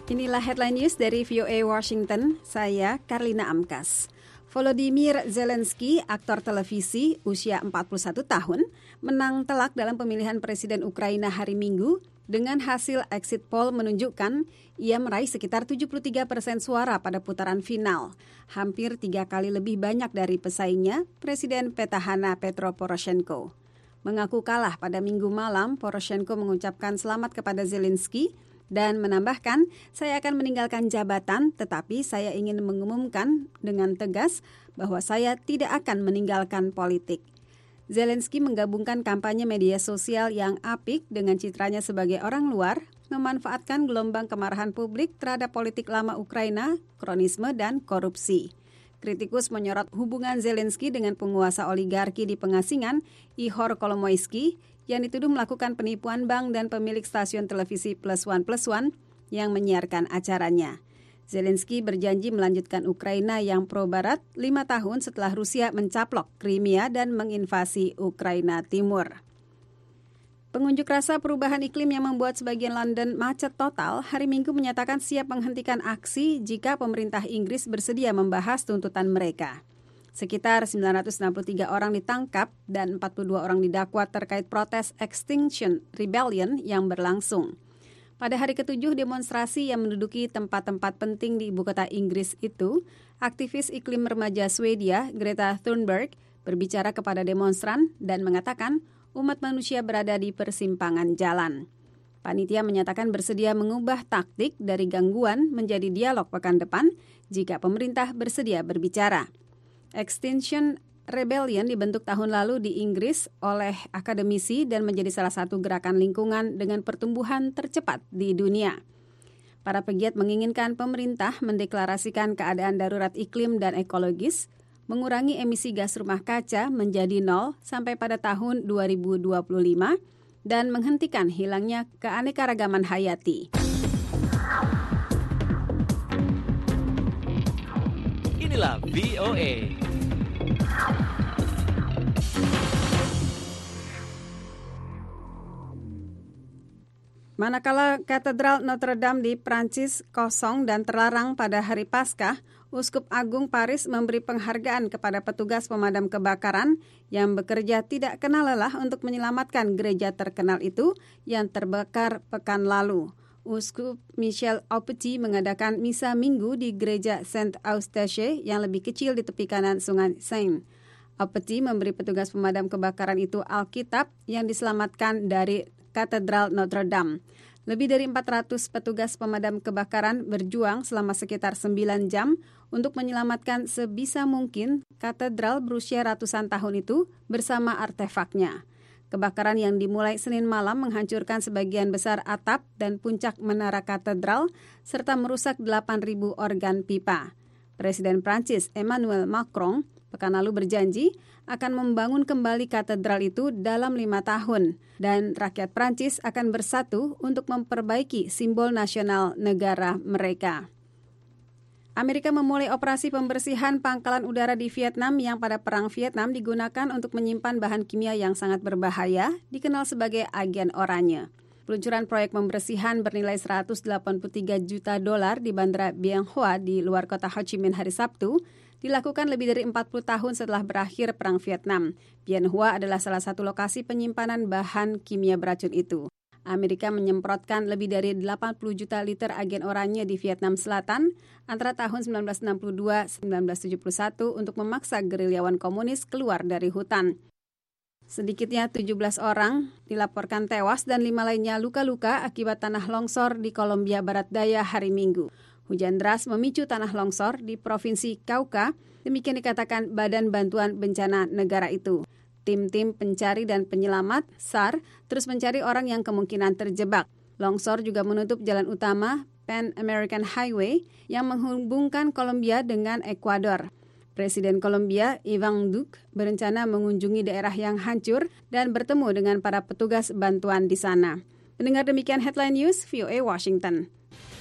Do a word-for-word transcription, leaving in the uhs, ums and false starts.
Inilah headline news dari V O A Washington, saya Karlina Amkas. Volodymyr Zelensky, aktor televisi usia empat puluh satu tahun, menang telak dalam pemilihan presiden Ukraina hari Minggu dengan hasil exit poll menunjukkan ia meraih sekitar tujuh puluh tiga persen suara pada putaran final. Hampir tiga kali lebih banyak dari pesaingnya, Presiden petahana Petro Poroshenko. Mengaku kalah pada Minggu malam, Poroshenko mengucapkan selamat kepada Zelensky dan menambahkan, saya akan meninggalkan jabatan, tetapi saya ingin mengumumkan dengan tegas bahwa saya tidak akan meninggalkan politik. Zelensky menggabungkan kampanye media sosial yang apik dengan citranya sebagai orang luar, memanfaatkan gelombang kemarahan publik terhadap politik lama Ukraina, kronisme, dan korupsi. Kritikus menyorot hubungan Zelensky dengan penguasa oligarki di pengasingan, Ihor Kolomoisky, yang dituduh melakukan penipuan bank dan pemilik stasiun televisi Plus One Plus One yang menyiarkan acaranya. Zelensky berjanji melanjutkan Ukraina yang pro-barat lima tahun setelah Rusia mencaplok Crimea dan menginvasi Ukraina Timur. Pengunjuk rasa perubahan iklim yang membuat sebagian London macet total hari Minggu menyatakan siap menghentikan aksi jika pemerintah Inggris bersedia membahas tuntutan mereka. Sekitar sembilan ratus enam puluh tiga orang ditangkap dan empat puluh dua orang didakwa terkait protes Extinction Rebellion yang berlangsung. Pada hari ketujuh demonstrasi yang menduduki tempat-tempat penting di ibu kota Inggris itu, aktivis iklim remaja Swedia Greta Thunberg berbicara kepada demonstran dan mengatakan umat manusia berada di persimpangan jalan. Panitia menyatakan bersedia mengubah taktik dari gangguan menjadi dialog pekan depan jika pemerintah bersedia berbicara. Extinction Rebellion dibentuk tahun lalu di Inggris oleh akademisi dan menjadi salah satu gerakan lingkungan dengan pertumbuhan tercepat di dunia. Para pegiat menginginkan pemerintah mendeklarasikan keadaan darurat iklim dan ekologis, mengurangi emisi gas rumah kaca menjadi nol sampai pada tahun dua ribu dua puluh lima, dan menghentikan hilangnya keanekaragaman hayati. Inilah V O A. Manakala Katedral Notre Dame di Prancis kosong dan terlarang pada hari Paskah, Uskup Agung Paris memberi penghargaan kepada petugas pemadam kebakaran yang bekerja tidak kenal lelah untuk menyelamatkan gereja terkenal itu yang terbakar pekan lalu. Uskup Michel Aupetit mengadakan misa minggu di gereja Saint Eustache yang lebih kecil di tepi kanan Sungai Seine. Aupetit memberi petugas pemadam kebakaran itu Alkitab yang diselamatkan dari Katedral Notre Dame. Lebih dari empat ratus petugas pemadam kebakaran berjuang selama sekitar sembilan jam untuk menyelamatkan sebisa mungkin katedral berusia ratusan tahun itu bersama artefaknya. Kebakaran yang dimulai Senin malam menghancurkan sebagian besar atap dan puncak menara katedral serta merusak delapan ribu organ pipa. Presiden Prancis Emmanuel Macron pekan lalu berjanji akan membangun kembali katedral itu dalam lima tahun dan rakyat Prancis akan bersatu untuk memperbaiki simbol nasional negara mereka. Amerika memulai operasi pembersihan pangkalan udara di Vietnam yang pada Perang Vietnam digunakan untuk menyimpan bahan kimia yang sangat berbahaya, dikenal sebagai agen oranye. Peluncuran proyek pembersihan bernilai seratus delapan puluh tiga juta dolar di Bandara Bien Hoa di luar kota Ho Chi Minh hari Sabtu dilakukan lebih dari empat puluh tahun setelah berakhir Perang Vietnam. Bien Hoa adalah salah satu lokasi penyimpanan bahan kimia beracun itu. Amerika menyemprotkan lebih dari delapan puluh juta liter agen oranye di Vietnam Selatan antara tahun sembilan belas enam puluh dua sampai sembilan belas tujuh puluh satu untuk memaksa gerilyawan komunis keluar dari hutan. Sedikitnya tujuh belas orang dilaporkan tewas dan lima lainnya luka-luka akibat tanah longsor di Kolombia Barat Daya hari Minggu. Hujan deras memicu tanah longsor di Provinsi Cauca, demikian dikatakan Badan Bantuan Bencana Negara itu. Tim-tim pencari dan penyelamat, S A R, terus mencari orang yang kemungkinan terjebak. Longsor juga menutup jalan utama Pan American Highway yang menghubungkan Kolombia dengan Ekuador. Presiden Kolombia, Iván Duque, berencana mengunjungi daerah yang hancur dan bertemu dengan para petugas bantuan di sana. Mendengar demikian headline news, V O A Washington.